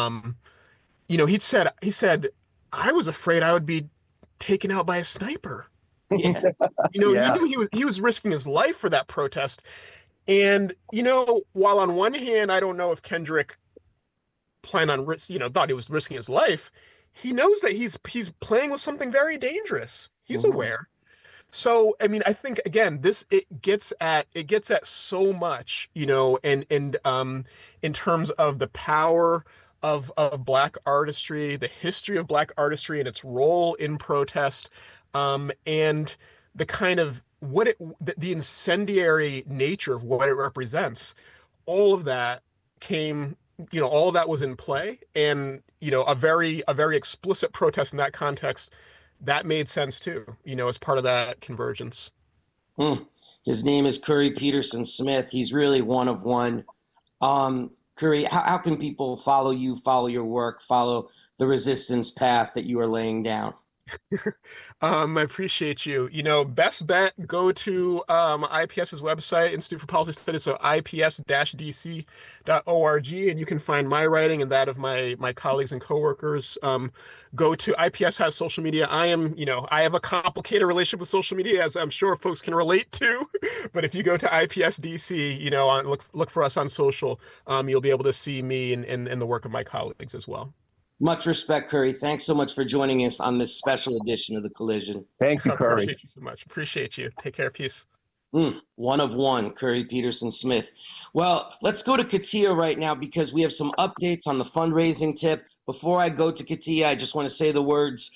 He said, I was afraid I would be taken out by a sniper. Yeah. He knew he was risking his life for that protest. And while on one hand, I don't know if Kendrick planned on thought he was risking his life, he knows that he's playing with something very dangerous. He's aware. So, I mean, I think again, it gets at so much, and in terms of the power of Black artistry, the history of Black artistry and its role in protest, and the kind of the incendiary nature of what it represents. All of that came, all of that was in play, and a very explicit protest in that context. That made sense too, as part of that convergence. His name is Curry Peterson Smith. He's really one of one. Curry, how can people follow you, follow your work, follow the resistance path that you are laying down? I appreciate you. Best bet, go to IPS's website, Institute for Policy Studies, so ips-dc.org, and you can find my writing and that of my colleagues and coworkers. Go to IPS has social media. I have a complicated relationship with social media, as I'm sure folks can relate to. But if you go to IPS-DC, look for us on social, you'll be able to see me and the work of my colleagues as well. Much respect, Curry. Thanks so much for joining us on this special edition of The Collision. Thank you, Curry. Appreciate you so much. Appreciate you. Take care. Peace. One of one, Curry Peterson Smith. Well, let's go to Katia right now because we have some updates on the fundraising tip. Before I go to Katia, I just want to say the words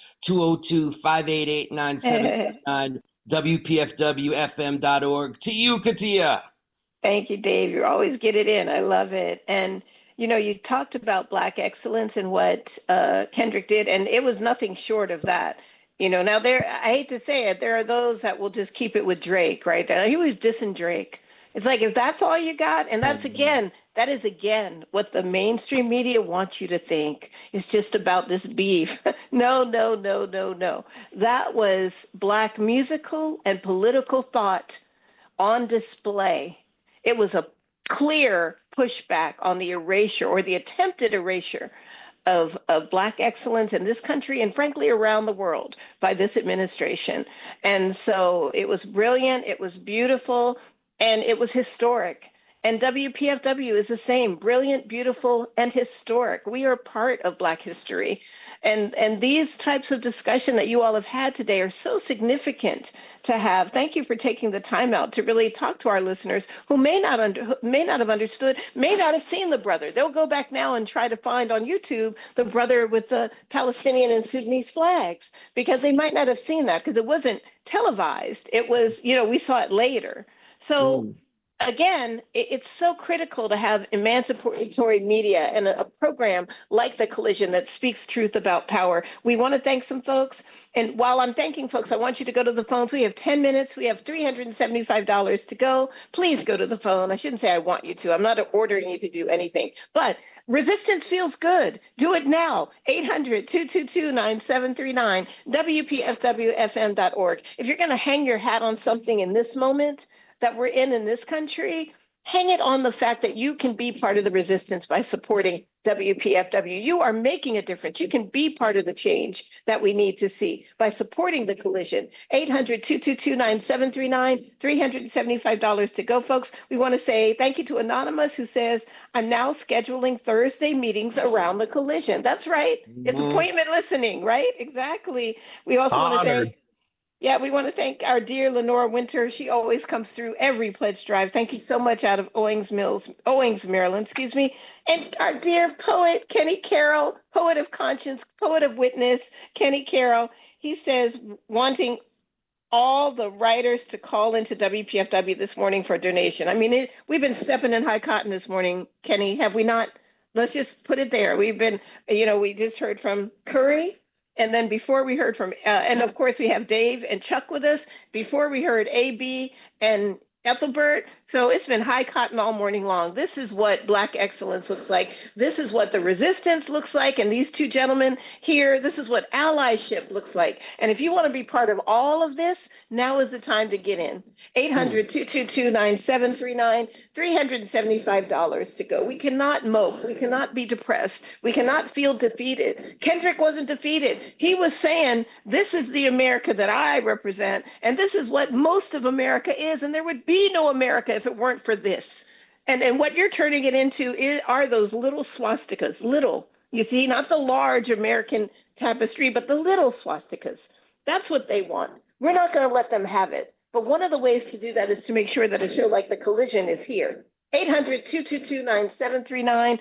202-588-9789, WPFWFM.org. To you, Katia. Thank you, Dave. You always get it in. I love it. And you talked about Black excellence and what Kendrick did, and it was nothing short of that. Now I hate to say it, there are those that will just keep it with Drake, right? He was dissing Drake. It's like, if that's all you got, and that's, again, That is, again, what the mainstream media wants you to think. It's just about this beef. No, no, no, no, no. That was Black musical and political thought on display. It was a clear pushback on the erasure or the attempted erasure of Black excellence in this country and frankly around the world by this administration. And so it was brilliant, it was beautiful, and it was historic. And WPFW is the same, brilliant, beautiful, and historic. We are part of Black history. And these types of discussion that you all have had today are so significant to have. Thank you for taking the time out to really talk to our listeners who may not have understood, may not have seen the brother. They'll go back now and try to find on YouTube the brother with the Palestinian and Sudanese flags, because they might not have seen that because it wasn't televised. It was, we saw it later. So again, it's so critical to have emancipatory media and a program like The Collision that speaks truth about power. We want to thank some folks. And while I'm thanking folks, I want you to go to the phones. We have 10 minutes. We have $375 to go. Please go to the phone. I shouldn't say I want you to. I'm not ordering you to do anything. But resistance feels good. Do it now. 800-222-9739, WPFWFM.org. If you're going to hang your hat on something in this moment that we're in this country, hang it on the fact that you can be part of the resistance by supporting WPFW. You are making a difference. You can be part of the change that we need to see by supporting The Collision. 800-222-9739, $375 to go, folks. We want to say thank you to Anonymous, who says, I'm now scheduling Thursday meetings around The Collision. That's right. It's appointment listening, right? Exactly. We also want to thank we want to thank our dear Lenora Winter. She always comes through every pledge drive. Thank you so much out of Owings, Maryland, And our dear poet, Kenny Carroll, poet of conscience, poet of witness, Kenny Carroll. He says, wanting all the writers to call into WPFW this morning for a donation. I mean, we've been stepping in high cotton this morning, Kenny, have we not? Let's just put it there. We've been, we just heard from Curry. And then before we heard from, and of course we have Dave and Chuck with us. Before we heard AB and Ethelbert. So it's been high cotton all morning long. This is what Black excellence looks like. This is what the resistance looks like. And these two gentlemen here, this is what allyship looks like. And if you want to be part of all of this, now is the time to get in. 800-222-9739, $375 to go. We cannot mope. We cannot be depressed. We cannot feel defeated. Kendrick wasn't defeated. He was saying, this is the America that I represent, and this is what most of America is, and there would be no America if it weren't for this. And what you're turning it into are those little swastikas, little, you see, not the large American tapestry, but the little swastikas. That's what they want. We're not going to let them have it. But one of the ways to do that is to make sure that a show like The Collision is here. 800-222-9739,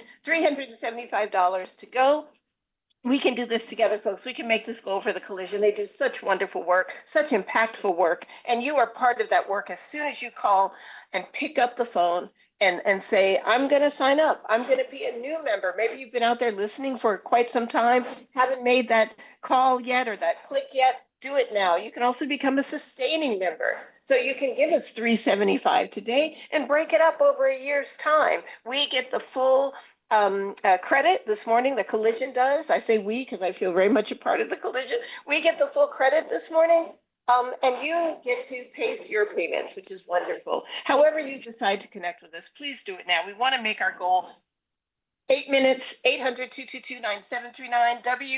$375 to go. We can do this together, folks. We can make this goal for The Collision. They do such wonderful work, such impactful work, and you are part of that work as soon as you call and pick up the phone and say, I'm going to sign up. I'm going to be a new member. Maybe you've been out there listening for quite some time, haven't made that call yet or that click yet. Do it now. You can also become a sustaining member. So you can give us $375 today and break it up over a year's time. We get the full credit this morning. The Collision does. I say we because I feel very much a part of The Collision. We get the full credit this morning, and you get to pace your payments, which is wonderful. However you decide to connect with us, please do it now. We want to make our goal 8 minutes, 800-222-9739,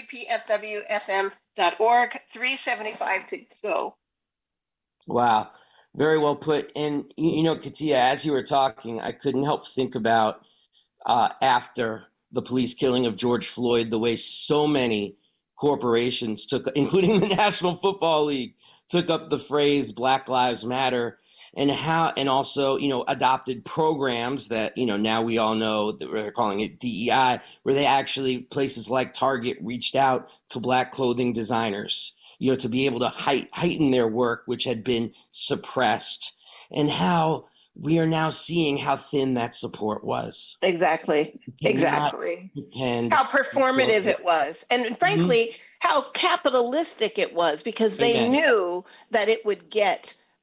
WPFWFM.org, $375 to go. Wow. Very well put. And, Katia, as you were talking, I couldn't help think about after the police killing of George Floyd, the way so many corporations took, including the National Football League, took up the phrase Black Lives Matter, and also, adopted programs that, now we all know that they're calling it DEI, where they actually, places like Target reached out to Black clothing designers, to be able to heighten their work, which had been suppressed, and how we are now seeing how thin that support was. Exactly. How performative it was. And frankly, how capitalistic it was, because they knew that it would get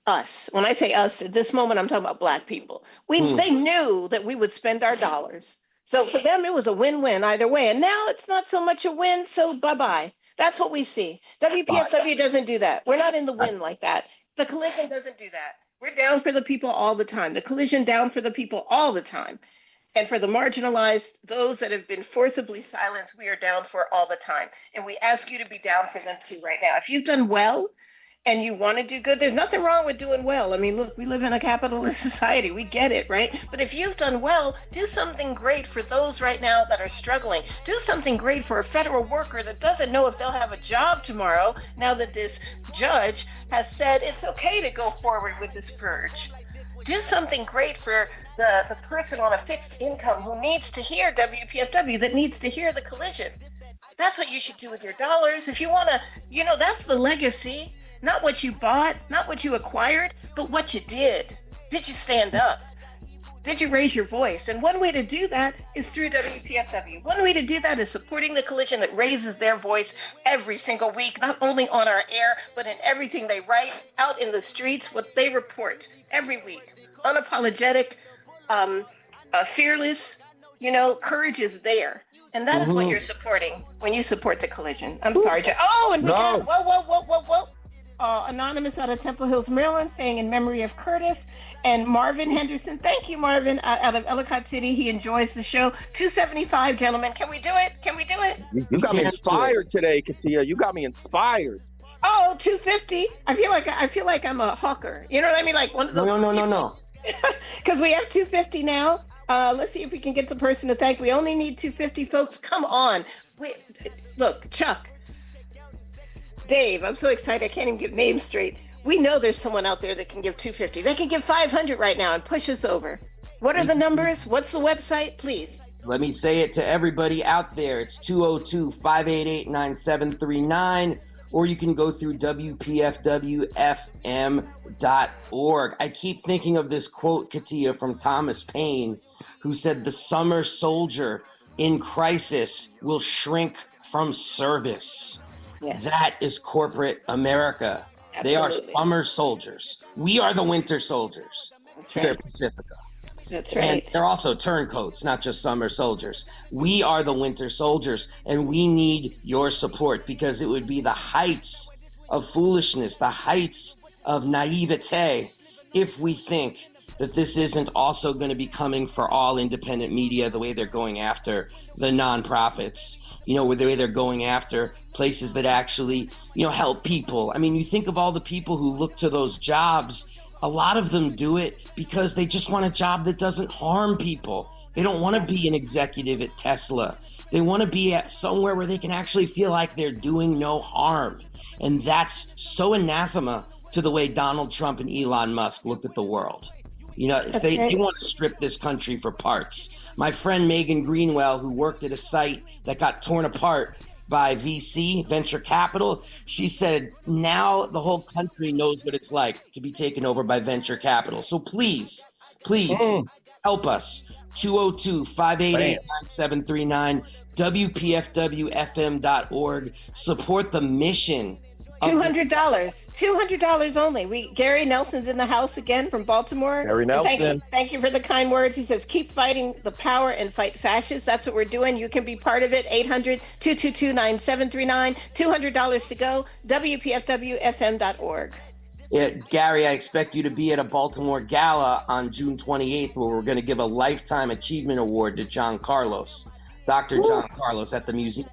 us. When I say us, at this moment, I'm talking about Black people. They knew that we would spend our dollars. So for them, it was a win-win either way. And now it's not so much a win, so bye-bye. That's what we see. WPFW doesn't do that. We're not in the win like that. The Collision doesn't do that. We're down for the people all the time. The Collision down for the people all the time. And for the marginalized, those that have been forcibly silenced, we are down for all the time. And we ask you to be down for them too right now. If you've done well and you want to do good, there's nothing wrong with doing well. I mean, look, we live in a capitalist society. We get it, right? But if you've done well, do something great for those right now that are struggling. Do something great for a federal worker that doesn't know if they'll have a job tomorrow now that this judge has said it's okay to go forward with this purge. Do something great for the person on a fixed income who needs to hear WPFW, that needs to hear the Collision. That's what you should do with your dollars. If you want to, that's the legacy. Not what you bought, not what you acquired, but what you did. Did you stand up? Did you raise your voice? And one way to do that is through WPFW. One way to do that is supporting the Collision that raises their voice every single week, not only on our air, but in everything they write, out in the streets, what they report every week. Unapologetic, fearless, courage is there. And that is what you're supporting when you support the Collision. I'm sorry, Jeff. Oh, and we got, whoa. Anonymous out of Temple Hills, Maryland, saying in memory of Curtis. And Marvin Henderson, thank you, Marvin, out of Ellicott City. He enjoys the show. 275, gentlemen. Can we do it? Can we do it? You got me inspired today, Katia. You got me inspired. Oh, 250. I feel like I'm a hawker. You know what I mean? Like one of those. No. Because we have 250 now. Let's see if we can get the person to thank. We only need 250, folks. Come on. Look, Chuck, Dave, I'm so excited. I can't even get names straight. We know there's someone out there that can give 250. They can give 500 right now and push us over. What are the numbers? What's the website? Please. Let me say it to everybody out there. It's 202-588-9739, or you can go through WPFWFM.org. I keep thinking of this quote, Katia, from Thomas Paine, who said, "The summer soldier in crisis will shrink from service." Yes. That is corporate America. Absolutely. They are summer soldiers. We are the winter soldiers. That's here at Pacifica. That's right. And they're also turncoats, not just summer soldiers. We are the winter soldiers, and we need your support because it would be the heights of foolishness, the heights of naivete, if we think that this isn't also going to be coming for all independent media the way they're going after the nonprofits, the way they're going after places that actually, help people. I mean, you think of all the people who look to those jobs, a lot of them do it because they just want a job that doesn't harm people. They don't want to be an executive at Tesla. They want to be at somewhere where they can actually feel like they're doing no harm. And that's so anathema to the way Donald Trump and Elon Musk look at the world. They want to strip this country for parts. My friend Megan Greenwell, who worked at a site that got torn apart by VC, venture capital, she said now the whole country knows what it's like to be taken over by venture capital. So please help us. 202-588-9739, WPFWFM.org. Support the mission. $200 only. Gary Nelson's in the house again from Baltimore. Gary Nelson. Thank you for the kind words. He says, keep fighting the power and fight fascists. That's what we're doing. You can be part of it. 800-222-9739. $200 to go. WPFWFM.org. Yeah, Gary, I expect you to be at a Baltimore gala on June 28th where we're going to give a Lifetime Achievement Award to John Carlos, Dr. John Carlos at the museum.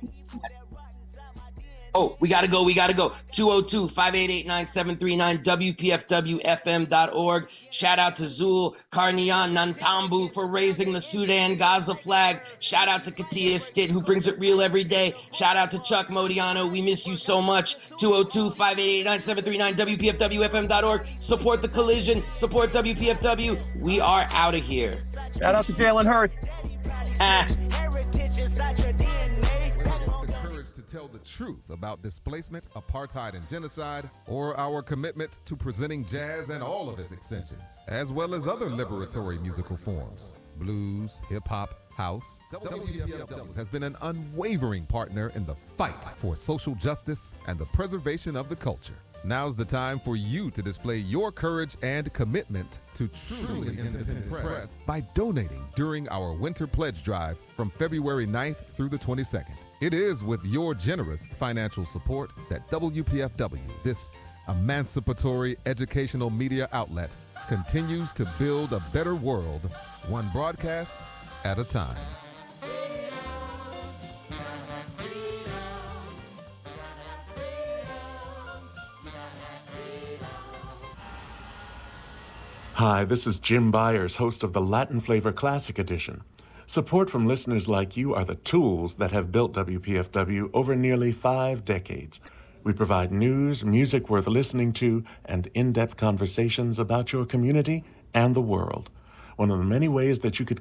Oh, we got to go. 202-588-9739, WPFWFM.org. Shout out to Zul Karnian Nantambu for raising the Sudan Gaza flag. Shout out to Katia Stitt, who brings it real every day. Shout out to Chuck Modiano. We miss you so much. 202-588-9739, WPFWFM.org. Support the Collision. Support WPFW. We are out of here. Shout out to Jalen Hurts. Tell the truth about displacement, apartheid, and genocide, or our commitment to presenting jazz and all of its extensions, as well as other liberatory musical forms, blues, hip-hop, house. WPFW has been an unwavering partner in the fight for social justice and the preservation of the culture. Now's the time for you to display your courage and commitment to truly independent press by donating during our Winter Pledge Drive from February 9th through the 22nd. It is with your generous financial support that WPFW, this emancipatory educational media outlet, continues to build a better world, one broadcast at a time. Hi, this is Jim Byers, host of the Latin Flavor Classic Edition. Support from listeners like you are the tools that have built WPFW over nearly 5 decades. We provide news, music worth listening to, and in-depth conversations about your community and the world. One of the many ways that you could